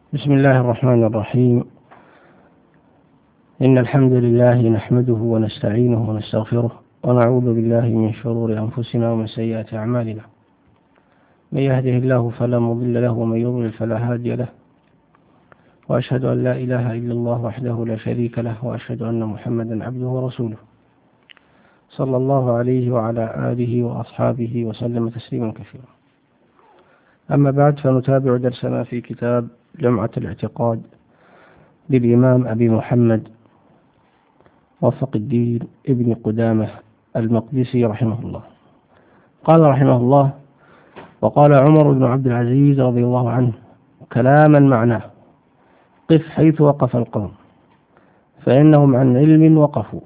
بسم الله الرحمن الرحيم. إن الحمد لله نحمده ونستعينه ونستغفره ونعوذ بالله من شرور أنفسنا ومن سيئات أعمالنا. من يهده الله فلا مضل له ومن يضلل فلا هادي له، وأشهد أن لا إله إلا الله وحده لا شريك له، وأشهد أن محمدا عبده ورسوله صلى الله عليه وعلى آله وأصحابه وسلم تسليما كثيرا. أما بعد، فنتابع درسنا في كتاب لمعة الاعتقاد للإمام أبي محمد وفق الدين ابن قدامة المقدسي رحمه الله. قال رحمه الله: وقال عمر بن عبد العزيز رضي الله عنه كلاما معناه: قف حيث وقف القوم، فإنهم عن علم وقفوا،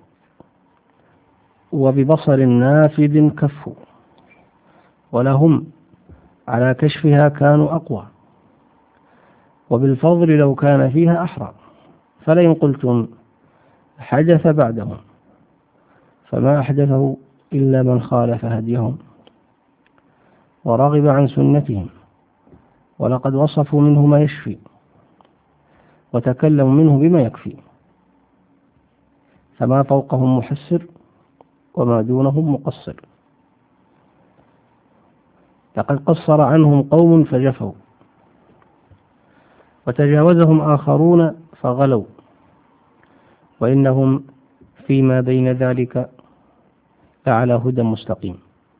وببصر نافذ كفوا، ولهم على كشفها كانوا أقوى، وبالفضل لو كان فيها أحرى، فلئن قلتم حدث بعدهم فما أحدثه إلا من خالف هديهم ورغب عن سنتهم، ولقد وصفوا منه ما يشفي وتكلموا منه بما يكفي، فما فوقهم محسر وما دونهم مقصر. لقد قصر عنهم قوم فجفوا، وتجاوزهم آخرون فغلوا، وإنهم فيما بين ذلك لعلى هدى مستقيم.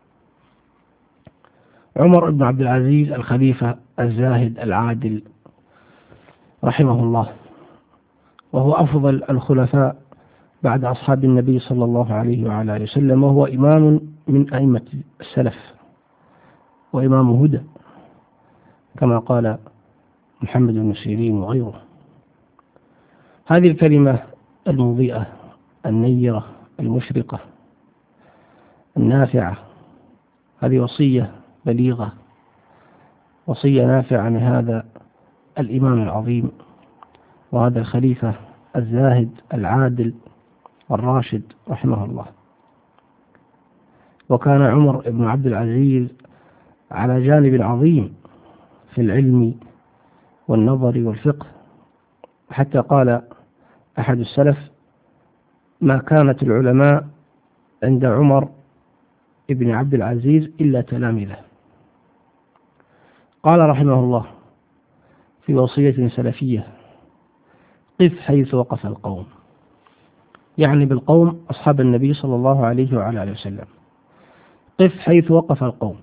عمر بن عبد العزيز الخليفة الزاهد العادل رحمه الله، وهو أفضل الخلفاء بعد أصحاب النبي صلى الله عليه وعلى آله وسلم، وهو إمام من أئمة السلف وإمام هدى، كما قال محمد بن سيرين وغيره. هذه الكلمة المضيئة النيرة المشرقة النافعة، هذه وصية بليغة، وصية نافعة من هذا الإمام العظيم وهذا الخليفة الزاهد العادل الراشد رحمه الله. وكان عمر بن عبد العزيز على جانب عظيم في العلم والنظر والفقه، حتى قال أحد السلف: ما كانت العلماء عند عمر ابن عبد العزيز إلا تلامذة. قال رحمه الله في وصية سلفية: قف حيث وقف القوم، يعني بالقوم أصحاب النبي صلى الله عليه وعلى آله وسلم. قف حيث وقف القوم،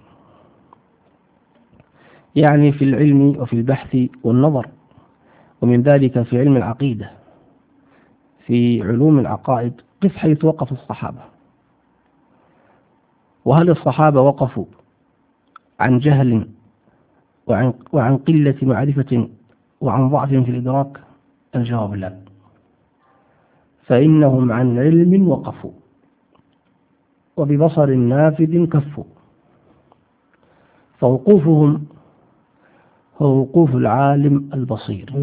يعني في العلم وفي البحث والنظر، ومن ذلك في علم العقيدة، في علوم العقائد. قف حيث وقف الصحابة. وهل الصحابة وقفوا عن جهل وعن قلة معرفة وعن ضعف في الإدراك؟ الجواب لا، فإنهم عن علم وقفوا، وببصر نافذ كفوا. فوقوفهم هو وقوف العالم البصير.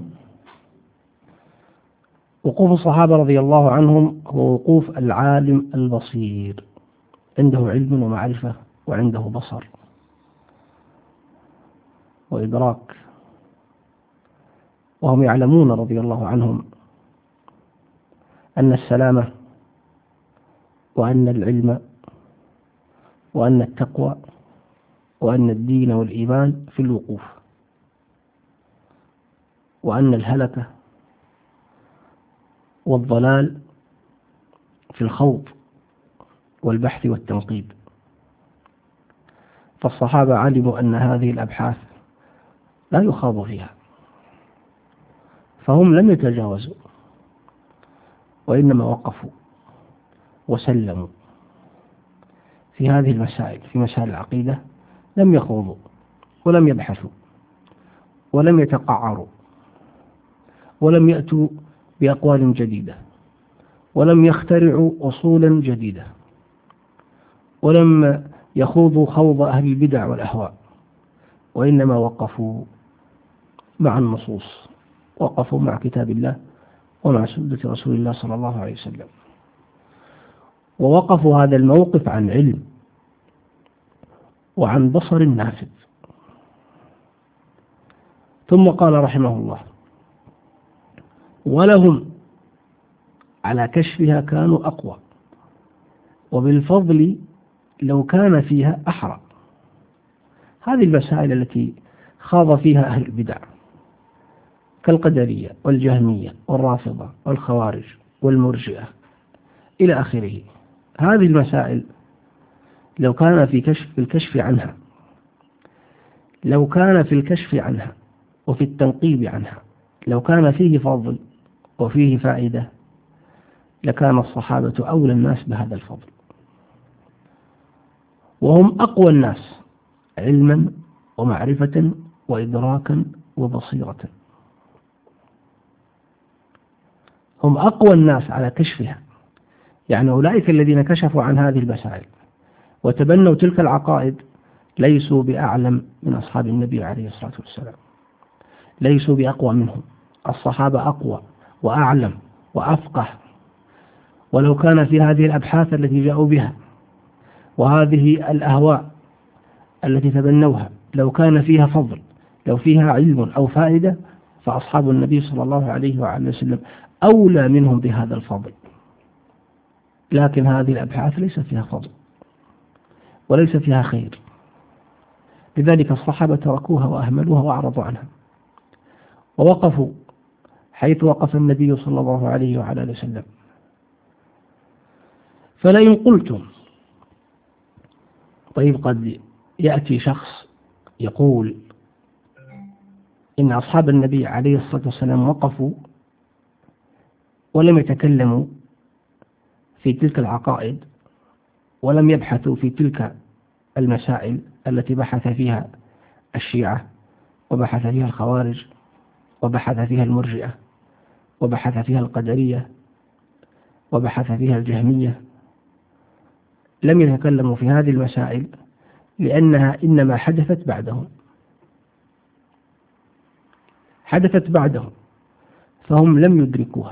وقوف الصحابة رضي الله عنهم هو وقوف العالم البصير، عنده علم ومعرفة وعنده بصر وإدراك، وهم يعلمون رضي الله عنهم أن السلامة وأن العلم وأن التقوى وأن الدين والإيمان في الوقوف، وأن الهلكة والضلال في الخوض والبحث والتنقيب. فالصحابة علموا أن هذه الأبحاث لا يخاض فيها، فهم لم يتجاوزوا، وإنما وقفوا وسلموا في هذه المسائل، في مسائل العقيدة لم يخوضوا ولم يبحثوا ولم يتقعروا ولم يأتوا بأقوال جديدة ولم يخترعوا أصولا جديدة ولم يخوضوا خوض أهل البدع والأهواء، وإنما وقفوا مع النصوص، وقفوا مع كتاب الله ومع سنة رسول الله صلى الله عليه وسلم. ووقفوا هذا الموقف عن علم وعن بصر نافذ. ثم قال رحمه الله: ولهم على كشفها كانوا أقوى، وبالفضل لو كان فيها أحرى. هذه المسائل التي خاض فيها أهل البدع كالقدرية والجهمية والرافضة والخوارج والمرجئة إلى آخره، هذه المسائل لو كان في الكشف عنها، لو كان في الكشف عنها وفي التنقيب عنها، لو كان فيه فضل وفيه فائدة، لكان الصحابة أولى الناس بهذا الفضل، وهم أقوى الناس علما ومعرفة وإدراكا وبصيرة. هم أقوى الناس على كشفها، يعني أولئك الذين كشفوا عن هذه المسائل وتبنوا تلك العقائد ليسوا بأعلم من أصحاب النبي عليه الصلاة والسلام، ليسوا بأقوى منهم. الصحابة أقوى وأعلم وأفقه، ولو كان في هذه الأبحاث التي جاءوا بها وهذه الأهواء التي تبنوها لو كان فيها فضل، لو فيها علم أو فائدة، فأصحاب النبي صلى الله عليه وعلى وسلم أولى منهم بهذا الفضل. لكن هذه الأبحاث ليس فيها فضل وليس فيها خير، لذلك الصحابة تركوها وأهملوها وأعرضوا عنها، ووقفوا حيث وقف النبي صلى الله عليه وعلى وسلم. فلئن قلتم، طيب قد يأتي شخص يقول إن أصحاب النبي عليه الصلاة والسلام وقفوا ولم يتكلموا في تلك العقائد ولم يبحثوا في تلك المسائل التي بحث فيها الشيعة وبحث فيها الخوارج وبحث فيها المرجئة وبحث فيها القدرية وبحث فيها الجهمية. لم يتكلموا في هذه المسائل لأنها إنما حدثت بعدهم، حدثت بعدهم فهم لم يدركوها.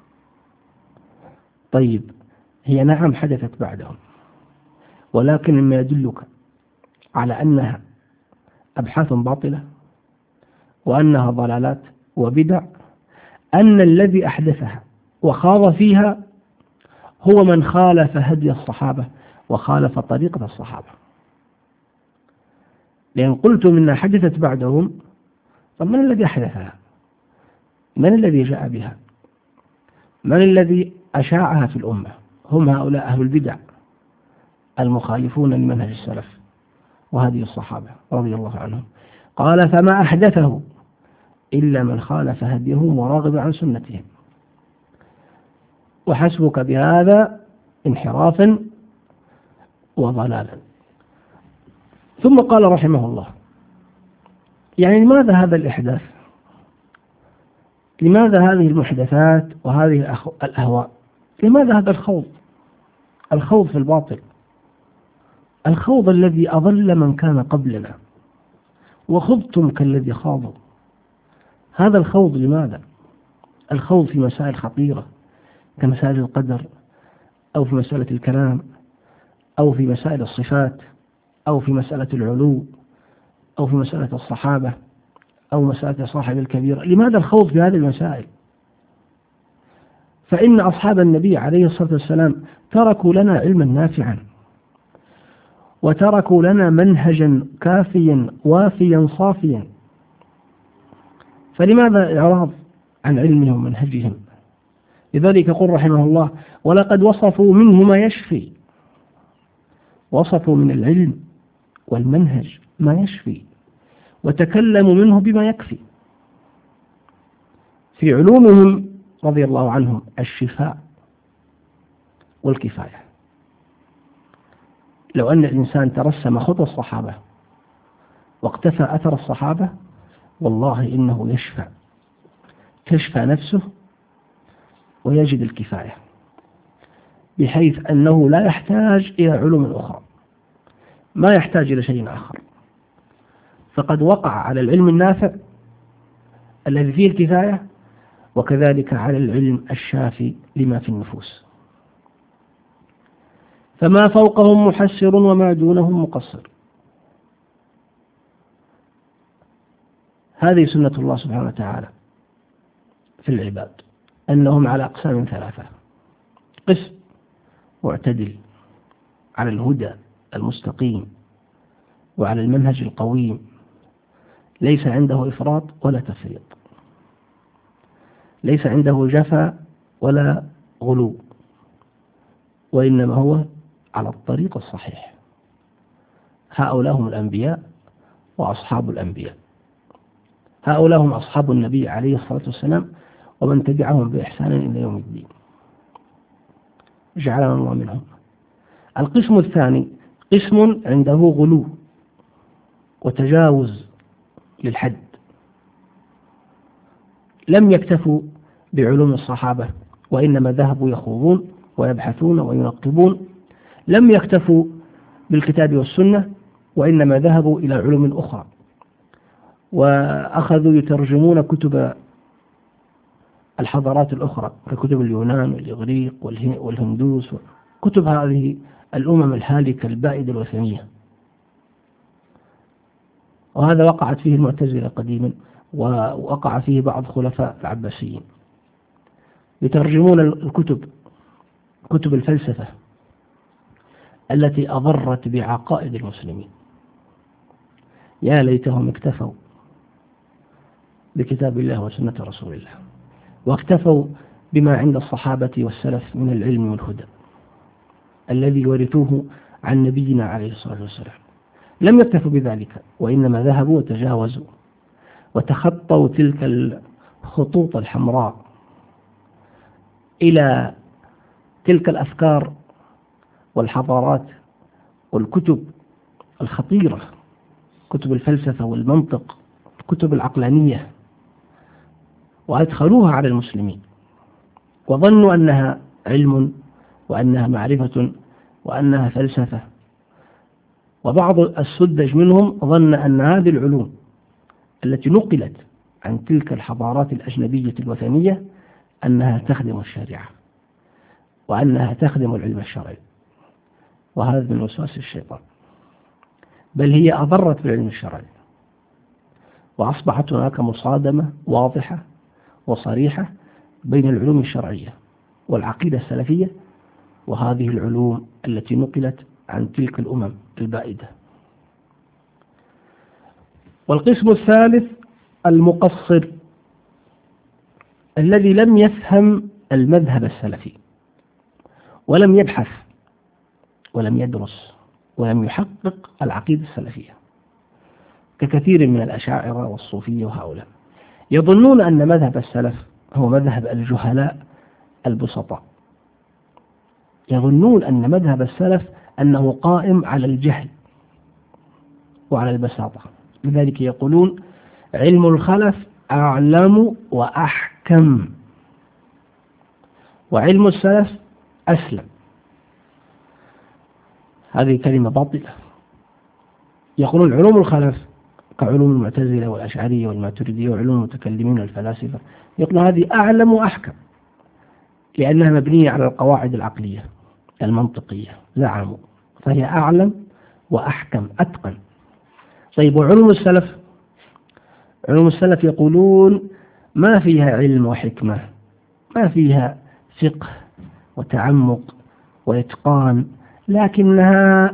طيب هي نعم حدثت بعدهم، ولكن مما يدلك على أنها أبحاث باطلة وأنها ضلالات وبدع أن الذي أحدثها وخاض فيها هو من خالف هدي الصحابة وخالف طريقة الصحابة. لأن قلتم إنها حدثت بعدهم، طب من الذي أحدثها؟ من الذي جاء بها؟ من الذي أشاعها في الأمة؟ هم هؤلاء أهل البدع المخالفون لمنهج السلف وهدي الصحابة رضي الله عنهم. قال: فما أحدثه إلا من خالف هديهم ورغب عن سنتهم، وحسبك بهذا انحرافا وضلالا. ثم قال رحمه الله: يعني لماذا هذا الإحداث؟ لماذا هذه المحدثات وهذه الأهواء؟ لماذا هذا الخوض في الباطل، الخوض الذي أضل من كان قبلنا وخضتم كالذي خاضوا؟ هذا الخوض لماذا؟ الخوض في مسائل خطيرة كمسائل القدر، أو في مسألة الكلام، أو في مسائل الصفات، أو في مسألة العلو، أو في مسألة الصحابة، أو مسألة صاحب الكبيرة. لماذا الخوض في هذه المسائل؟ فإن أصحاب النبي عليه الصلاة والسلام تركوا لنا علما نافعا، وتركوا لنا منهجا كافيا وافيا صافيا، فلماذا الإعراض عن علمهم ومنهجهم؟ لذلك يقول رحمه الله: ولقد وصفوا منه ما يشفي. وصفوا من العلم والمنهج ما يشفي، وتكلموا منه بما يكفي. في علومهم رضي الله عنهم الشفاء والكفاية. لو أن الإنسان ترسم خطى الصحابة واقتفى أثر الصحابة، والله إنه تشفى نفسه ويجد الكفاية، بحيث أنه لا يحتاج إلى علوم أخرى، ما يحتاج إلى شيء آخر، فقد وقع على العلم النافع الذي فيه الكفاية، وكذلك على العلم الشافي لما في النفوس. فما فوقهم محسر وما دونهم مقصر. هذه سنة الله سبحانه وتعالى في العباد، أنهم على أقسام ثلاثة: قسم معتدل على الهدى المستقيم وعلى المنهج القويم، ليس عنده إفراط ولا تفريط، ليس عنده جفا ولا غلو، وإنما هو على الطريق الصحيح. هؤلاء هم الأنبياء وأصحاب الأنبياء، هؤلاء هم أصحاب النبي عليه الصلاة والسلام ومن تبعهم بإحسان إلى يوم الدين، جعلنا الله منهم. القسم الثاني قسم عنده غلو وتجاوز للحد، لم يكتفوا بعلوم الصحابة وإنما ذهبوا يخوضون ويبحثون وينقبون، لم يكتفوا بالكتاب والسنة وإنما ذهبوا إلى علوم أخرى، وأخذوا يترجمون كتب الحضارات الأخرى ككتب اليونان والإغريق والهندوس، كتب هذه الأمم الهالكة البائدة الوثنية. وهذا وقعت فيه المعتزلة قديما، ووقع فيه بعض خلفاء العباسيين، يترجمون الكتب، كتب الفلسفة التي أضرت بعقائد المسلمين. يا ليتهم اكتفوا بكتاب الله وسنة رسول الله، واكتفوا بما عند الصحابة والسلف من العلم والهدى الذي ورثوه عن نبينا عليه الصلاة والسلام. لم يكتفوا بذلك، وإنما ذهبوا وتجاوزوا وتخطوا تلك الخطوط الحمراء إلى تلك الأفكار والحضارات والكتب الخطيرة، كتب الفلسفة والمنطق، الكتب العقلانية، وأدخلوها على المسلمين وظنوا أنها علم وأنها معرفة وأنها فلسفة. وبعض السذج منهم ظن أن هذه العلوم التي نقلت عن تلك الحضارات الأجنبية الوثنية أنها تخدم الشريعة وأنها تخدم العلم الشرعي، وهذا من وسواس الشيطان، بل هي أضرت بالعلم الشرعي، وأصبحت هناك مصادمة واضحة وصريحة بين العلوم الشرعية والعقيدة السلفية وهذه العلوم التي نقلت عن تلك الأمم البائدة. والقسم الثالث المقصر الذي لم يفهم المذهب السلفي ولم يبحث ولم يدرس ولم يحقق العقيدة السلفية، ككثير من الأشاعرة والصوفية، وهؤلاء يظنون أن مذهب السلف هو مذهب الجهلاء البسطاء، يظنون أن مذهب السلف أنه قائم على الجهل وعلى البساطة، لذلك يقولون علم الخلف أعلم وأحكم، وعلم السلف أسلم. هذه كلمة باطلة. يقولون علوم الخلف كعلوم المعتزلة والأشعرية والماتريدية وعلوم المتكلمين والفلاسفة، يقولون هذه أعلم وأحكم لأنها مبنية على القواعد العقلية المنطقية، زعموا، فهي أعلم وأحكم أتقن. طيب، وعلوم السلف؟ علوم السلف يقولون ما فيها علم وحكمة، ما فيها فقه وتعمق وإتقان، لكنها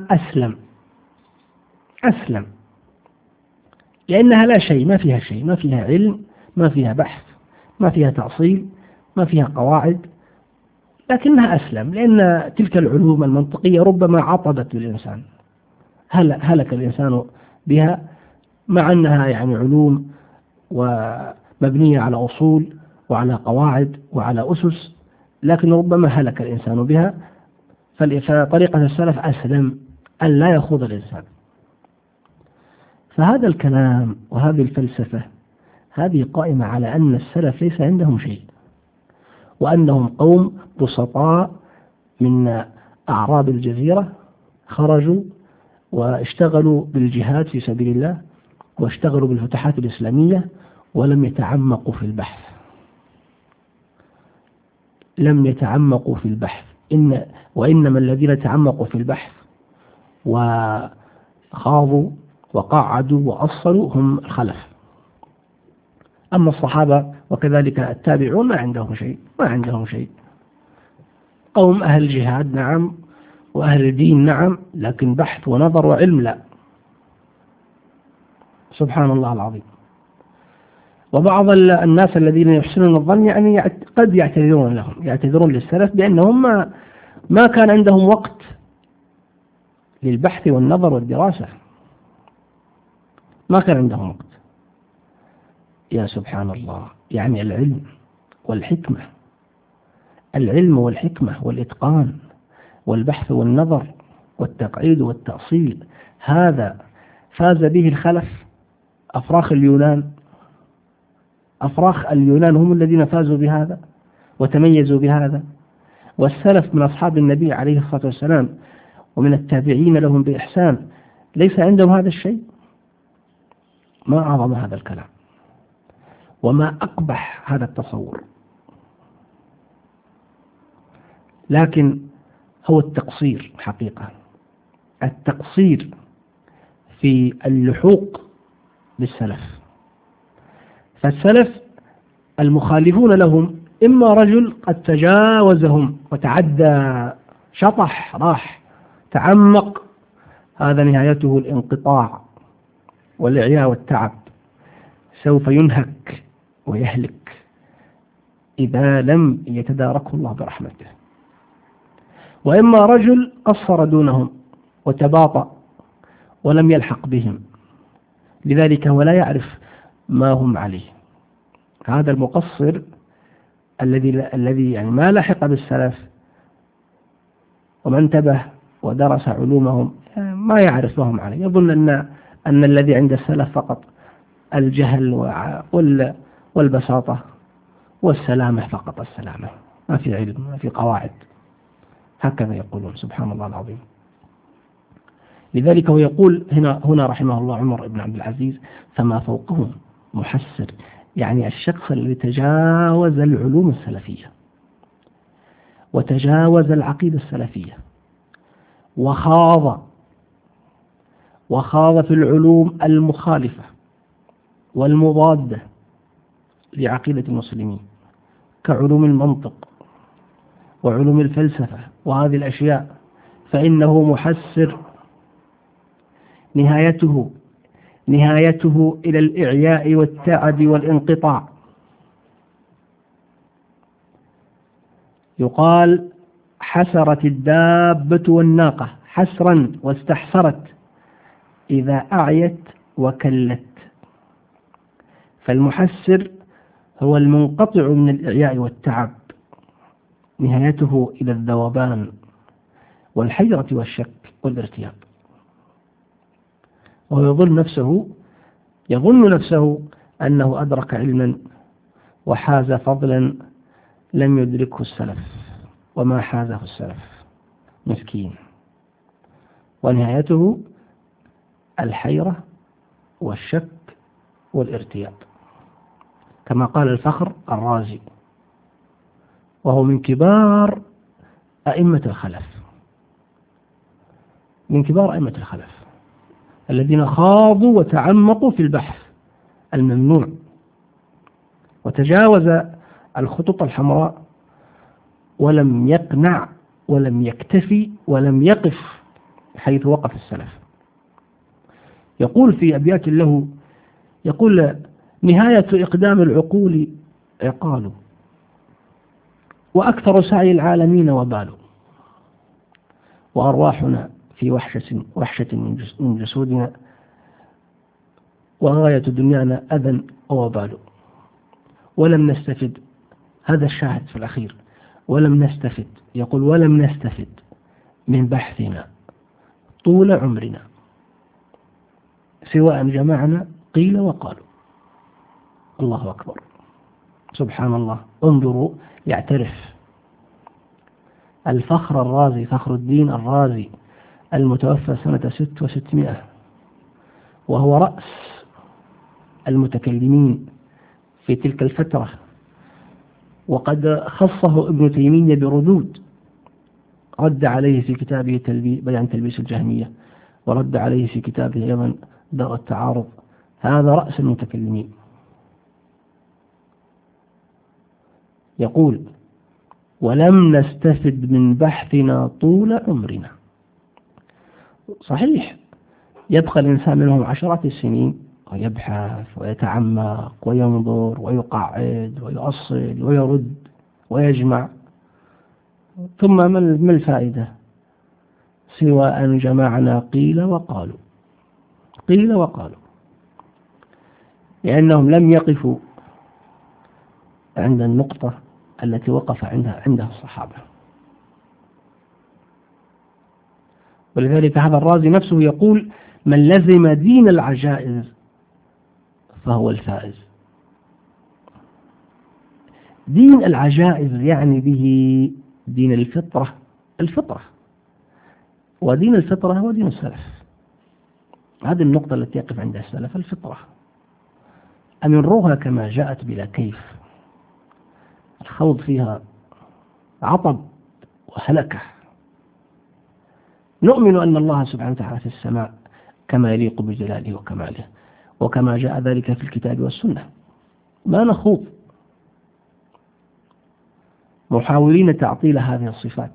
أسلم لأنها لا شيء، ما فيها شيء، ما فيها علم، ما فيها بحث، ما فيها تأصيل، ما فيها قواعد، لكنها أسلم، لأن تلك العلوم المنطقية ربما عطبت بالإنسان، هلك الإنسان بها، مع أنها يعني علوم ومبنية على أصول وعلى قواعد وعلى أسس، لكن ربما هلك الإنسان بها. فطريقة السلف أسلم أن لا يخوض الإنسان. فهذا الكلام وهذه الفلسفة هذه قائمة على أن السلف ليس عندهم شيء، وأنهم قوم بسطاء من أعراب الجزيرة، خرجوا واشتغلوا بالجهاد في سبيل الله واشتغلوا بالفتوحات الإسلامية ولم يتعمقوا في البحث، لم يتعمقوا في البحث. وإنما الذين تعمقوا في البحث وخاضوا وقعدوا وأصلوا هم الخلف، أما الصحابة وكذلك التابعون ما عندهم شيء. قوم أهل جهاد نعم، وأهل دين نعم، لكن بحث ونظر وعلم لا. سبحان الله العظيم. وبعض الناس الذين يحسنون الظن يعني قد يعتذرون للسلف بأنهم ما كان عندهم وقت للبحث والنظر والدراسة، ما كان عندهم وقت. يا سبحان الله، يعني العلم والحكمة والإتقان والبحث والنظر والتقعيد والتأصيل، هذا فاز به الخلف. أفراخ اليونان هم الذين فازوا بهذا وتميزوا بهذا، والسلف من أصحاب النبي عليه الصلاة والسلام ومن التابعين لهم بإحسان ليس عندهم هذا الشيء. ما أعظم هذا الكلام وما أقبح هذا التصور. لكن هو التقصير حقيقة، التقصير في اللحوق بالسلف. فالسلف المخالفون لهم إما رجل قد تجاوزهم وتعدى، شطح، راح تعمق، هذا نهايته الانقطاع والإعياء والتعب، سوف ينهك ويهلك إذا لم يتداركه الله برحمته. وإما رجل قصر دونهم وتباطأ ولم يلحق بهم، لذلك هو لا يعرف ما هم عليه. هذا المقصر الذي يعني ما لحق بالسلف وما انتبه ودرس علومهم ما يعرف ما هم عليه، يظن أن الذي عند السلف فقط الجهل والبساطة والسلامة، فقط السلامة، ما في علم، ما في قواعد. هكذا يقولون. سبحان الله العظيم. لذلك هو يقول هنا رحمه الله عمر بن عبد العزيز: فما فوقهم محسر، يعني الشخص الذي تجاوز العلوم السلفية وتجاوز العقيدة السلفية وخاض في العلوم المخالفة والمضادة لعقيدة المسلمين كعلوم المنطق وعلوم الفلسفة وهذه الأشياء، فإنه محسر، نهايته إلى الإعياء والتعب والانقطاع. يقال: حسرت الدابة والناقة حسرا واستحسرت إذا أعيت وكلت. فالمحسر هو المنقطع من الإعياء والتعب، نهايته إلى الذوبان والحيرة والشك والارتياب، ويظن نفسه أنه أدرك علما وحاز فضلا لم يدركه السلف وما حازه السلف، مسكين. ونهايته الحيرة والشك والارتياب، كما قال الفخر الرازي، وهو من كبار أئمة الخلف الذين خاضوا وتعمقوا في البحث الممنوع، وتجاوز الخطوط الحمراء ولم يقنع ولم يكتفي ولم يقف حيث وقف السلف. يقول في أبيات له، يقول: نهاية إقدام العقول عقال، وأكثر سعي العالمين وبال، وأرواحنا في وحشة من جسودنا، وغاية دنيانا أذى ووبال. ولم نستفد، هذا الشاهد في الأخير، ولم نستفد من بحثنا طول عمرنا سواء جمعنا قيل وقالوا. الله أكبر، سبحان الله. انظروا، يعترف الفخر الرازي، فخر الدين الرازي المتوفى سنة 600، وهو رأس المتكلمين في تلك الفترة، وقد خصه ابن تيمية بردود، رد عليه في كتابه بيان تلبيس الجهمية، ورد عليه في كتابه أيضا داء التعارض. هذا رأس المتكلمين. يقول: ولم نستفد من بحثنا طول عمرنا. صحيح، يبقى الإنسان منهم عشرات السنين ويبحث ويتعمق وينظر ويقعد ويؤصل ويرد ويجمع، ثم ما الفائدة سوى أن جمعنا قيل وقالوا، قيل وقالوا، لأنهم لم يقفوا عند النقطة التي وقف عندها الصحابة. ولذلك هذا الرازي نفسه يقول: من لزم دين العجائز فهو الفائز. دين العجائز يعني به دين الفطرة، الفطرة، ودين الفطرة هو دين السلف. هذه النقطة التي يقف عندها السلف، الفطرة، أمروها كما جاءت بلا كيف. الخوض فيها عطب وهلكة. نؤمن أن الله سبحانه وتعالى في السماء كما يليق بجلاله وكماله، وكما جاء ذلك في الكتاب والسنة. ما نخوض محاولين تعطيل هذه الصفات.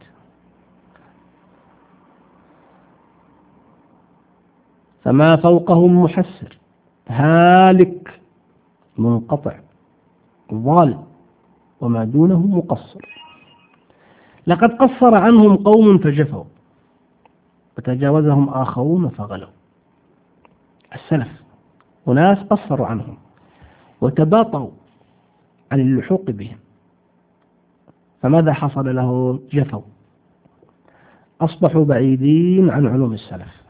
فما فوقهم محسر، هالك، منقطع، ضال، وما دونه مقصر. لقد قصر عنهم قوم فجفوا، وتجاوزهم آخرون فغلوا. السلف وناس قصروا عنهم وتباطؤوا عن اللحوق بهم، فماذا حصل له؟ جفوا، أصبحوا بعيدين عن علوم السلف،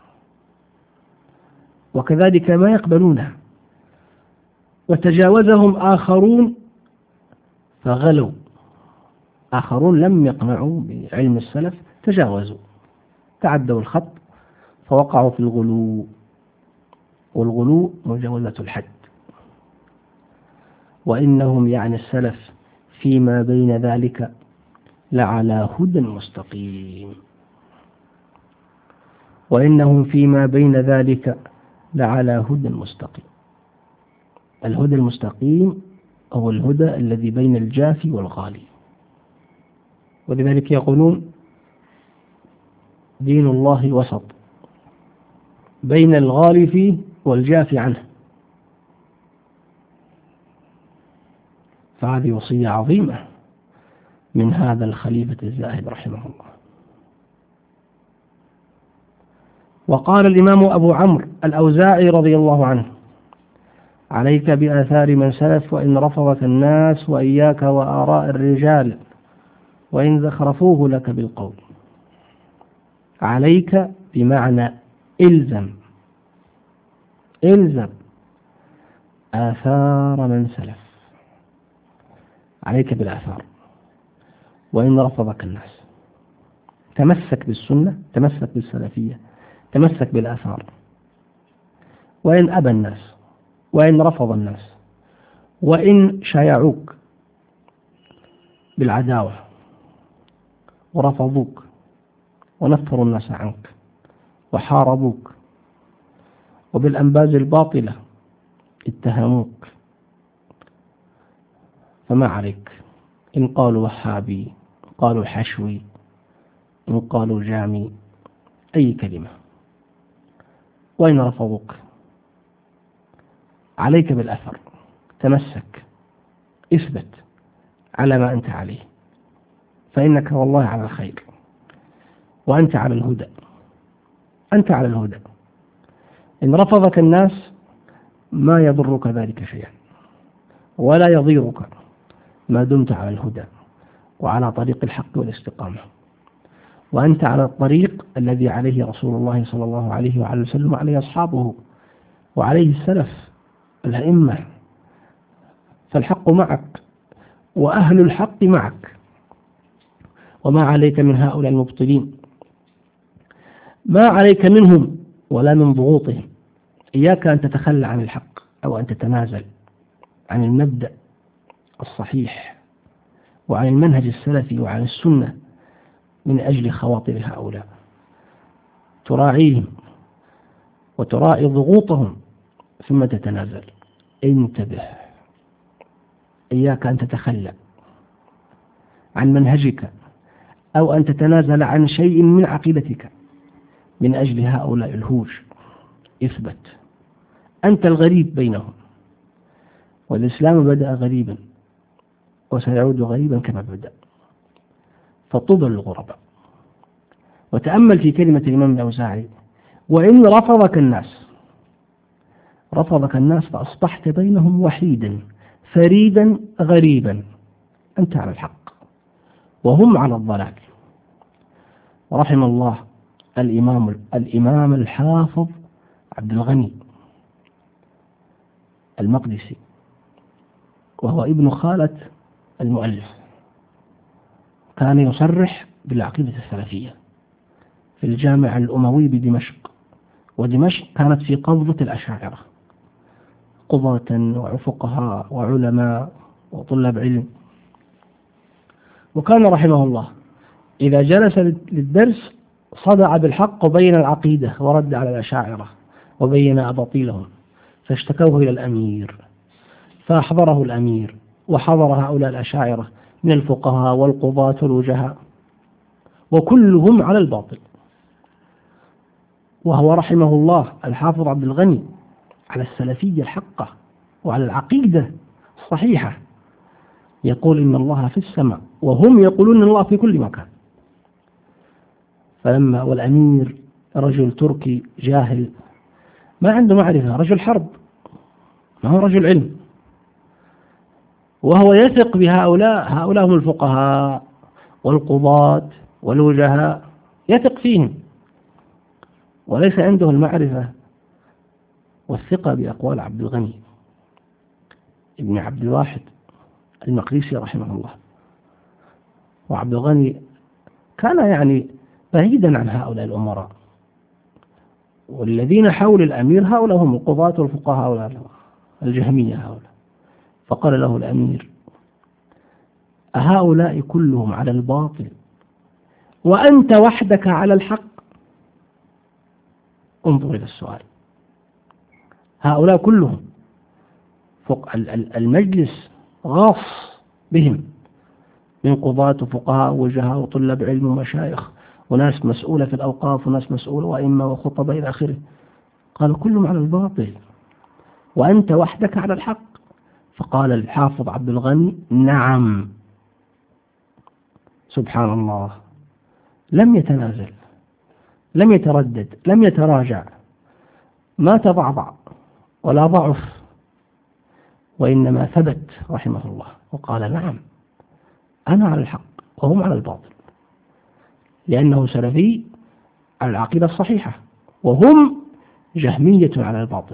وكذلك ما يقبلونها. وتجاوزهم آخرون فغلوا، آخرون لم يقنعوا بعلم السلف تجاوزوا، تعدوا الخط فوقعوا في الغلو، والغلو مجاوزة الحد. وإنهم يعني السلف فيما بين ذلك لعلى هدى مستقيم، وإنهم فيما بين ذلك لعلى هدى مستقيم. الهدى المستقيم هو الهدى الذي بين الجافي والغالي. ولذلك يقولون: دين الله وسط بين الغالي فيه والجافي عنه. فهذه وصية عظيمة من هذا الخليفة الزاهد رحمه الله. وقال الإمام أبو عمرو الأوزاعي رضي الله عنه: عليك بآثار من سلف وإن رفضك الناس، وإياك وآراء الرجال وإن زخرفوه لك بالقول. عليك بمعنى إلزم، إلزم آثار من سلف، عليك بالآثار وإن رفضك الناس. تمسك بالسنة، تمسك بالسلفية، تمسك بالآثار، وإن أبى الناس، وإن رفض الناس، وإن شايعوك بالعداوة ورفضوك ونفروا الناس عنك وحاربوك وبالأنباز الباطلة اتهموك، فما عليك. إن قالوا وهابي، إن قالوا حشوي، إن قالوا جامي، أي كلمة، وإن رفضوك عليك بالأثر، تمسك، اثبت على ما أنت عليه، فإنك والله على الخير، وأنت على الهدى، أنت على الهدى. إن رفضك الناس ما يضرك ذلك شيئا، ولا يضيرك ما دمت على الهدى وعلى طريق الحق والاستقامة، وأنت على الطريق الذي عليه رسول الله صلى الله عليه وعلى وسلم وعليه أصحابه وعليه السلف الأئمة. فالحق معك وأهل الحق معك، وما عليك من هؤلاء المبطلين، ما عليك منهم ولا من ضغوطهم. إياك أن تتخلى عن الحق أو أن تتنازل عن المبدأ الصحيح وعن المنهج السلفي وعن السنة من أجل خواطر هؤلاء. تراعيهم وتراعي ضغوطهم ثم تتنازل. انتبه، إياك أن تتخلى عن منهجك أو أن تتنازل عن شيء من عقيدتك من أجل هؤلاء الهوج. اثبت، أنت الغريب بينهم، والإسلام بدأ غريبا وسيعود غريبا كما بدأ، فطوبى للغرباء. وتأمل في كلمة الإمام الأوزاعي: وإن رفضك الناس فأصبحت بينهم وحيدا فريدا غريبا، أنت على الحق وهم على الضلال. رحم الله الإمام الحافظ عبد الغني المقدسي، وهو ابن خالة المؤلف، كان يصرح بالعقيدة السلفية في الجامع الأموي بدمشق، ودمشق كانت في قبضة الأشاعرة، قضاة وفقهاء وعلماء وطلاب علم. وكان رحمه الله إذا جلس للدرس صدع بالحق وبين العقيدة ورد على الأشاعرة وبين أباطيلهم، فاشتكوه إلى الأمير، فأحضره الأمير وحضر هؤلاء الأشاعرة من الفقهاء والقضاة والوجهاء، وكلهم على الباطل. وهو رحمه الله الحافظ عبد الغني على السلفية الحقة وعلى العقيدة الصحيحة، يقول إن الله في السماء وهم يقولون إن الله في كل مكان. والأمير رجل تركي جاهل ما عنده معرفة، رجل حرب، ما هو رجل علم، وهو يثق هؤلاء هم الفقهاء والقضاة والوجهاء، يثق فيهم وليس عنده المعرفة والثقة بأقوال عبد الغني ابن عبد الواحد المقدسي رحمه الله. وعبد الغني كان بعيدا عن هؤلاء الأمراء، والذين حول الأمير هؤلاء هم القضاة والفقهاء الجهمية هؤلاء. فقال له الأمير: أهؤلاء كلهم على الباطل وأنت وحدك على الحق؟ انظر إلى السؤال، هؤلاء كلهم المجلس غاص بهم من قضاة وفقهاء ووجهاء وطلاب علم ومشايخ وناس مسؤولة في الأوقاف وناس مسؤولة وأئمة وخطباء إلى آخره، قال كلهم على الباطل وأنت وحدك على الحق. فقال الحافظ عبد الغني: نعم. سبحان الله، لم يتنازل، لم يتردد، لم يتراجع، ما تضعضع ولا ضعف، وإنما ثبت رحمه الله وقال: نعم، أنا على الحق وهم على الباطل، لأنه سلفي على العقيدة الصحيحة وهم جهمية على الباطل.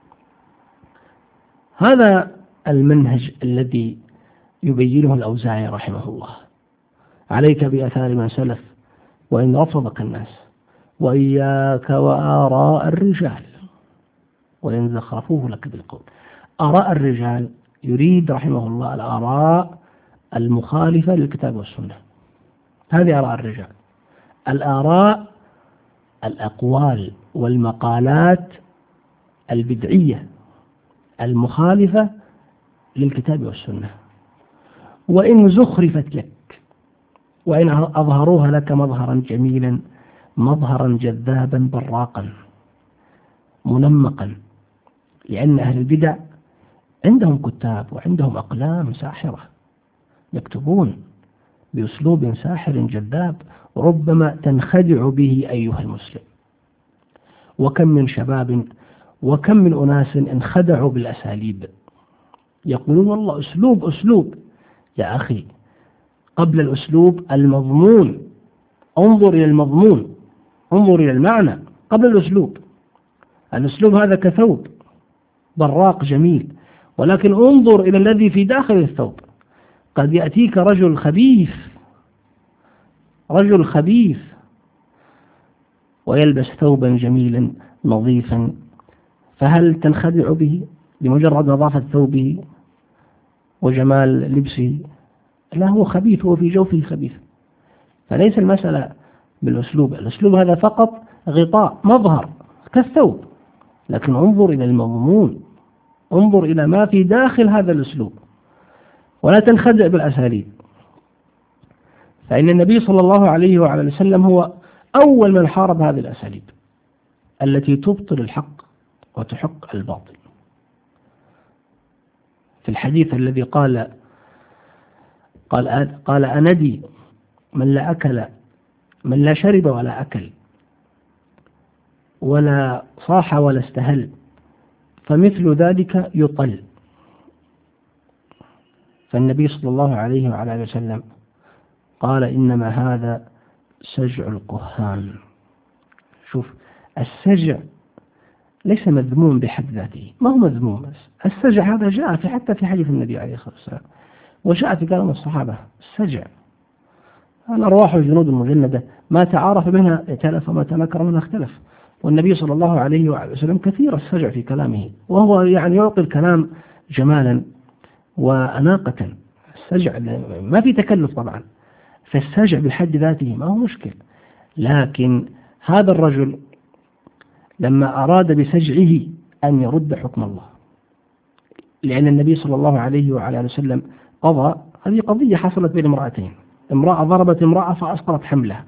هذا المنهج الذي يبينه الأوزاعي رحمه الله: عليك بآثار من سلف وإن رفضك الناس، وإياك وآراء الرجال وإن زخرفوه لك بالقول. آراء الرجال يريد رحمه الله الآراء المخالفة للكتاب والسنة، هذه آراء الرجال. الآراء الأقوال والمقالات البدعية المخالفة للكتاب والسنة، وإن زخرفت لك، وإن أظهروها لك مظهرا جميلا، مظهرا جذابا براقا منمقا، لأن أهل البدع عندهم كتاب وعندهم أقلام ساحرة يكتبون بأسلوب ساحر جذاب، ربما تنخدع به أيها المسلم. وكم من شباب وكم من أناس انخدعوا بالأساليب، يقولون والله أسلوب. يا أخي، قبل الأسلوب المضمون، انظر إلى المضمون، انظر إلى المعنى قبل الأسلوب. الأسلوب هذا كثوب براق جميل، ولكن انظر إلى الذي في داخل الثوب. قد يأتيك رجل خبيث ويلبس ثوبا جميلا نظيفا، فهل تنخدع به لمجرد نظافة ثوبه وجمال لبسه؟ لا، هو خبيث، هو في جوفه خبيث. فليس المسألة بالأسلوب، الأسلوب هذا فقط غطاء مظهر كالثوب، لكن انظر إلى المضمون، انظر إلى ما في داخل هذا الأسلوب، ولا تنخدع بالأساليب. فإن النبي صلى الله عليه وعلى وسلم هو أول من حارب هذه الأساليب التي تبطل الحق وتحق الباطل. في الحديث الذي قال أندي من لا شرب ولا أكل ولا صاح ولا استهل فمثل ذلك يطل. فالنبي صلى الله عليه وعلى وسلم قال إنما هذا سجع الكهان. شوف، السجع ليس مذموم بحد ذاته، ما هو مذموم، بس السجع هذا جاء حتى في حديث النبي عليه الصلاة والسلام، وجاء في كلام الصحابة. السجع الأرواح والجنود المجندة ما تعارف منها ائتلف وما تنكر منها اختلف. والنبي صلى الله عليه وعلى وسلم كثير السجع في كلامه، وهو يعني يعطي الكلام جمالا وأناقة. السجع ما في تكلف طبعا، فالسجع بحد ذاته ما هو مشكل. لكن هذا الرجل لما أراد بسجعه أن يرد حكم الله، لأن النبي صلى الله عليه وعلى وسلم قضى، هذه قضية حصلت بين امرأتين، امرأة ضربت امرأة فأسقطت حملها،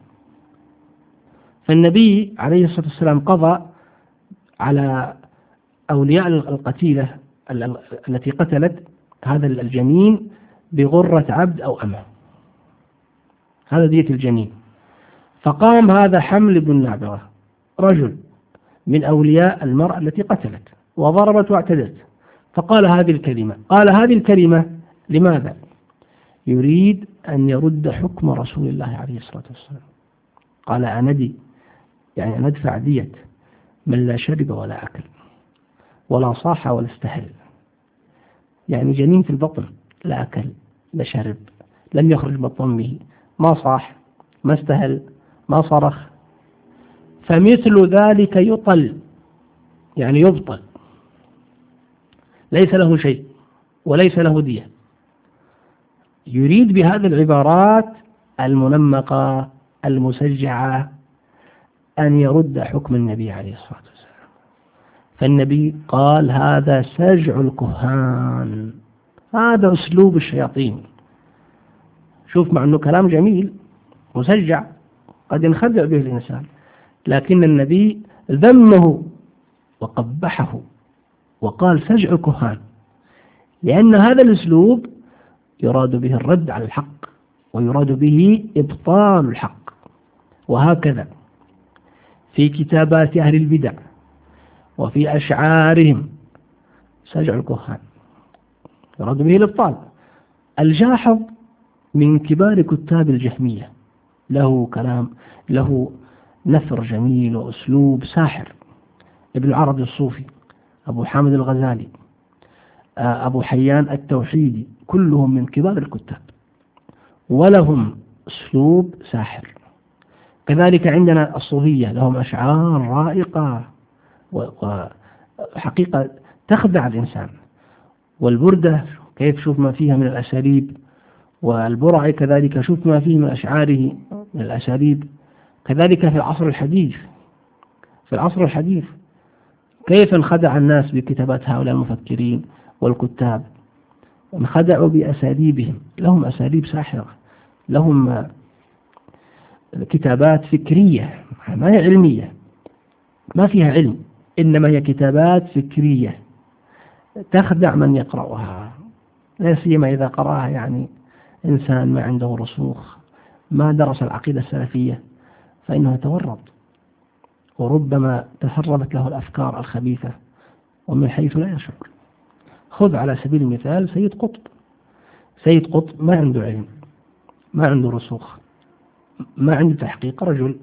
فالنبي عليه الصلاة والسلام قضى على أولياء القتيلة التي قتلت هذا الجنين بغرة عبد أو أمة، هذا دية الجنين. فقام هذا حمل بن نابغة رجل من أولياء المرأة التي قتلت وضربت واعتدت، فقال هذه الكلمة. قال هذه الكلمة لماذا؟ يريد أن يرد حكم رسول الله عليه الصلاة والسلام. قال أندي، يعني أن أدفع دية من لا شرب ولا أكل ولا صاح ولا استهل، يعني جنين في البطن، لا أكل لا شرب، لم يخرج بطن به، ما صاح ما استهل ما صرخ، فمثل ذلك يطل، يعني يبطل، ليس له شيء وليس له دية. يريد بهذه العبارات المنمقة المسجعة أن يرد حكم النبي عليه الصلاة والسلام. فالنبي قال هذا سجع الكهان، هذا أسلوب الشياطين. شوف، مع أنه كلام جميل مسجع قد ينخدع به الإنسان، لكن النبي ذمه وقبحه وقال سجع الكهان، لأن هذا الأسلوب يراد به الرد على الحق ويراد به إبطال الحق. وهكذا في كتابات أهل البدع وفي أشعارهم سجع الكهان يراد به الإبطال. الجاحظ من كبار كتاب الجهمية له كلام، له نثر جميل وأسلوب ساحر. ابن العربي الصوفي، أبو حامد الغزالي، أبو حيان التوحيدي، كلهم من كبار الكتاب ولهم أسلوب ساحر. كذلك عندنا الصوفية لهم أشعار رائقة وحقيقة تخدع الإنسان. والبردة كيف شوف ما فيها من الأساليب، والبرعي كذلك شوف ما فيه من أشعاره من الأساليب. كذلك في العصر الحديث كيف انخدع الناس بكتابات هؤلاء المفكرين والكتاب، انخدعوا بأساليبهم. لهم أساليب ساحرة، لهم كتابات فكرية ما هي علمية، ما فيها علم، إنما هي كتابات فكرية تخدع من يقرأها، لا سيما إذا قرأها يعني إنسان ما عنده رسوخ، ما درس العقيدة السلفية، فإنه يتورط وربما تسربت له الأفكار الخبيثة ومن حيث لا يشعر. خذ على سبيل المثال سيد قطب ما عنده علم، ما عنده رسوخ، ما عنده تحقيق، رجل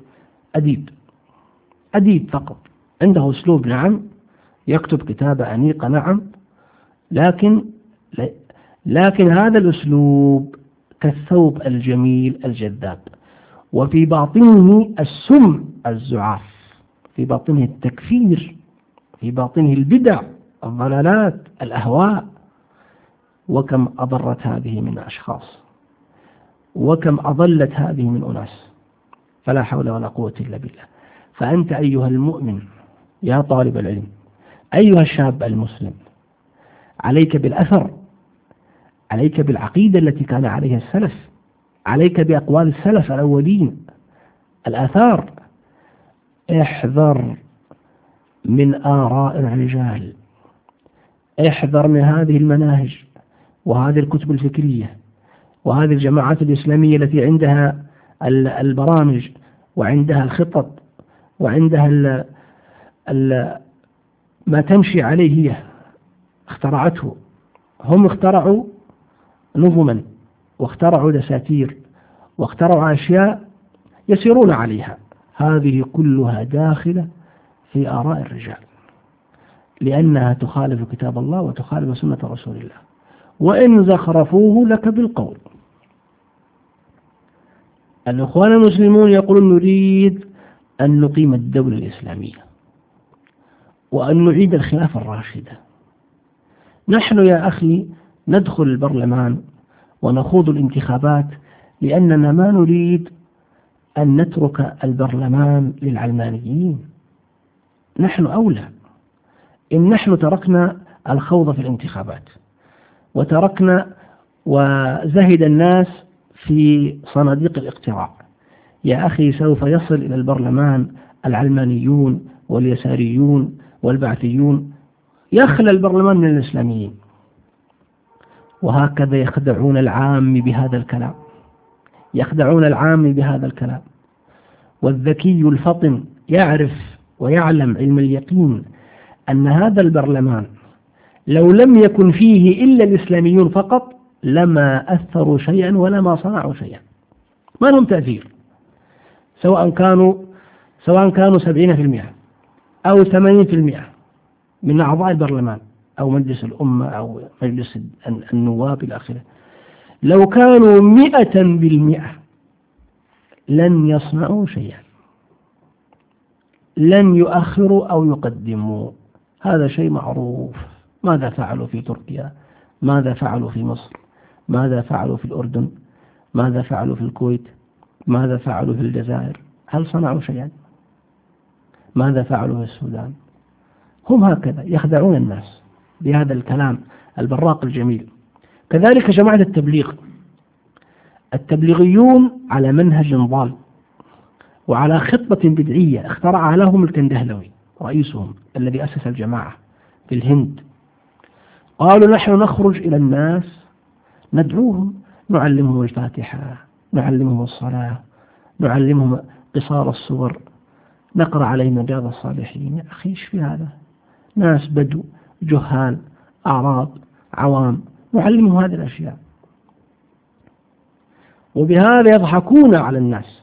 أديب فقط، عنده أسلوب نعم، يكتب كتابة أنيقة نعم، لكن هذا الأسلوب كالثوب الجميل الجذاب، وفي باطنه السم الزعاف، في باطنه التكفير، في باطنه البدع، الضلالات، الأهواء. وكم أضرت هذه من أشخاص، وكم أضلت هذه من أناس، فلا حول ولا قوة إلا بالله. فأنت أيها المؤمن يا طالب العلم، أيها الشاب المسلم، عليك بالأثر، عليك بالعقيدة التي كان عليها السلف، عليك بأقوال السلف الأولين، الآثار. احذر من آراء الرجال، احذر من هذه المناهج وهذه الكتب الفكرية وهذه الجماعات الإسلامية التي عندها البرامج وعندها الخطط وعندها ما تمشي عليه هي اخترعته. هم اخترعوا نظما واخترعوا دساتير واخترعوا أشياء يسيرون عليها، هذه كلها داخلة في آراء الرجال، لأنها تخالف كتاب الله وتخالف سنة رسول الله، وإن زخرفوه لك بالقول. الإخوان المسلمون يقولون نريد أن نقيم الدولة الإسلامية وأن نعيد الخلافة الراشدة. نحن يا أخي ندخل البرلمان ونخوض الانتخابات لأننا ما نريد أن نترك البرلمان للعلمانيين. نحن أولى. إن نحن تركنا الخوض في الانتخابات وتركنا وزهد الناس في صناديق الاقتراع، يا أخي سوف يصل إلى البرلمان العلمانيون واليساريون والبعثيون، يخلى البرلمان من الإسلاميين. وهكذا يخدعون العام بهذا الكلام، يخدعون العام بهذا الكلام. والذكي الفطن يعرف ويعلم علم اليقين أن هذا البرلمان لو لم يكن فيه إلا الإسلاميون فقط لما أثروا شيئا ولا ما صنعوا شيئا، ما لهم تأثير، سواء كانوا 70% أو 80% من أعضاء البرلمان أو مجلس الأمة أو مجلس النواب إلى آخره. لو كانوا 100% لن يصنعوا شيئا، لن يؤخروا أو يقدموا. هذا شيء معروف. ماذا فعلوا في تركيا؟ ماذا فعلوا في مصر؟ ماذا فعلوا في الأردن؟ ماذا فعلوا في الكويت؟ ماذا فعلوا في الجزائر؟ هل صنعوا شيئا؟ ماذا فعلوا في السودان؟ هم هكذا يخدعون الناس بهذا الكلام البراق الجميل. كذلك جماعة التبليغ، التبليغيون على منهج ضال وعلى خطة بدعية اخترعها لهم الكندهلوي رئيسهم الذي أسس الجماعة في الهند. قالوا نحن نخرج إلى الناس ندعوهم، نعلمهم الفاتحة، نعلمهم الصلاة، نعلمهم قصار السور، نقرأ عليهم رياض الصالحين. يا أخي إيش في هذا؟ ناس بدو جهال أعراب عوام، نعلمهم هذه الأشياء، وبهذا يضحكون على الناس.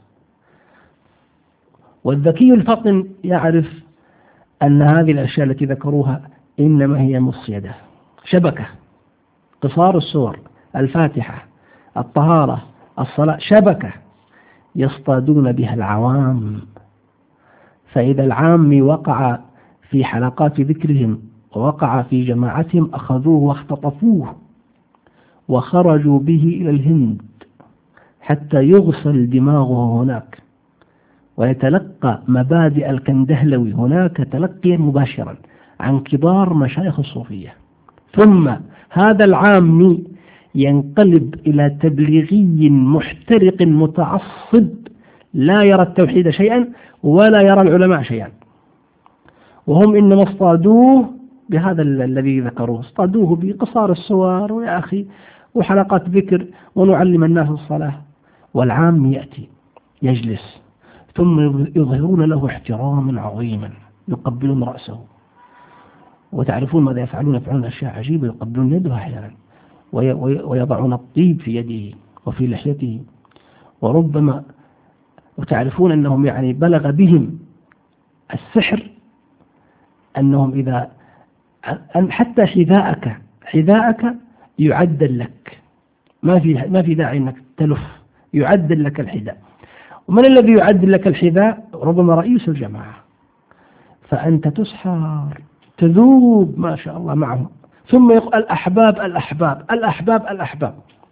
والذكي الفطن يعرف أن هذه الأشياء التي ذكروها إنما هي مصيدة، شبكة، قصار السور، الفاتحة، الطهارة، الصلاة، شبكة يصطادون بها العوام. فإذا العام وقع في حلقات ذكرهم ووقع في جماعتهم أخذوه واختطفوه وخرجوا به إلى الهند حتى يغسل دماغه هناك ويتلقى مبادئ الكندهلوي هناك تلقيا مباشرا عن كبار مشايخ الصوفية. ثم هذا العامي ينقلب إلى تبليغي محترق متعصب لا يرى التوحيد شيئا ولا يرى العلماء شيئا، وهم إنما اصطادوه بهذا الذي ذكروه، اصطادوه بقصار السور ويا أخي وحلقات ذكر ونعلم الناس الصلاة. والعام يأتي يجلس ثم يظهرون له احتراما عظيما، يقبلون رأسه، وتعرفون ماذا يفعلون أشياء عجيبة، يقبلون يده أحيانا ويضعون الطيب في يده وفي لحيته، وربما وتعرفون أنهم يعني بلغ بهم السحر أنهم إذا حتى حذاءك يعدل لك، ما في داعي أنك تلف، يعدل لك الحذاء. ومن الذي يعدل لك الحذاء؟ ربما رئيس الجماعة. فأنت تسحر تذوب ما شاء الله معهم، ثم يقول الأحباب الأحباب الأحباب الأحباب،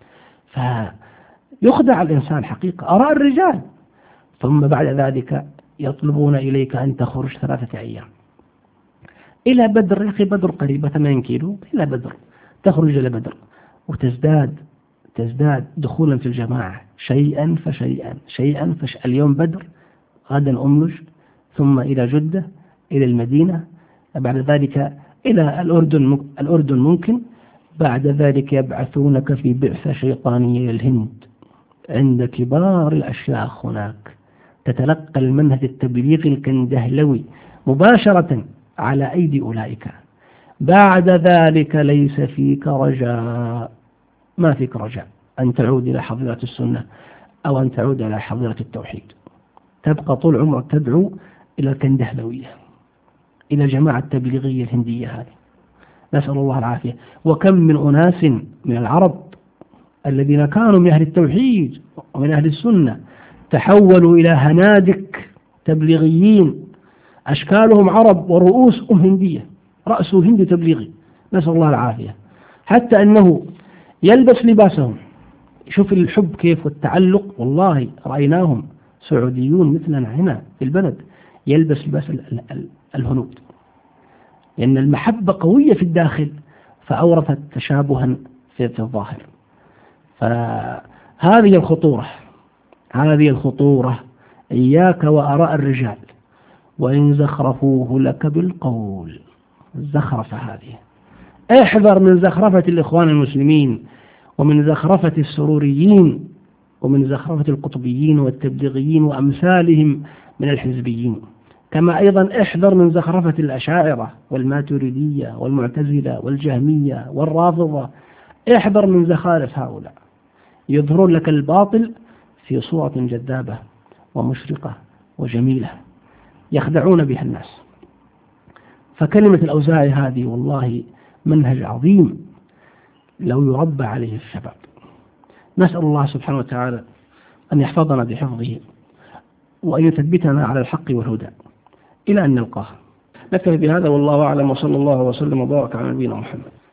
فيخدع الإنسان حقيقة آراء الرجال. ثم بعد ذلك يطلبون إليك أن تخرج 3 أيام إلى بدر. يا أخي بدر قريبة 8 كيلو إلى بدر، تخرج إلى بدر وتزداد تزداد دخولا في الجماعة شيئا فشيئا شيئا فشيئا. اليوم بدر، غدا أملج، ثم إلى جدة، إلى المدينة، بعد ذلك إلى الأردن ممكن، بعد ذلك يبعثونك في بعثة شيطانية للهند عند كبار الأشياخ هناك، تتلقى المنهج التبليغي الكندهلوي مباشرة على أيدي أولئك. بعد ذلك ليس فيك رجاء، ما فيك رجاء أن تعود إلى حظيرة السنة أو أن تعود إلى حظيرة التوحيد. تبقى طول عمرك تدعو إلى الكندهلوية، إلى جماعة التبليغية الهندية هذه، نسأل الله العافية. وكم من أناس من العرب الذين كانوا من أهل التوحيد ومن أهل السنة تحولوا إلى هنادك تبليغيين، أشكالهم عرب ورؤوسهم هندية، رأسه هندي تبليغي، نسأل الله العافية. حتى أنه يلبس لباسهم، شوف الحب كيف والتعلق. والله رأيناهم سعوديون مثلنا هنا في البلد يلبس لباس الهنود، لأن المحبة قوية في الداخل فأورثت تشابها في الظاهر. فهذه الخطورة، هذه الخطورة. إياك وآراء الرجال وإن زخرفوه لك بالقول، الزخرفة هذه، احذر من زخرفة الإخوان المسلمين ومن زخرفة السروريين ومن زخرفة القطبيين والتبليغيين وأمثالهم من الحزبيين. كما أيضا احذر من زخرفة الأشاعرة والماتريدية والمعتزلة والجهمية والرافضة، احذر من زخارف هؤلاء، يظهرون لك الباطل في صورة جذابة ومشرقة وجميلة يخدعون بها الناس. فكلمة الأوزاعي هذه والله منهج عظيم لو يربى عليه الشباب. نسأل الله سبحانه وتعالى أن يحفظنا بحفظه وأن يثبتنا على الحق والهدى إلى أن نلقاه. نكتفي بهذا والله أعلم، وصلى الله وسلم وبارك على نبينا محمد.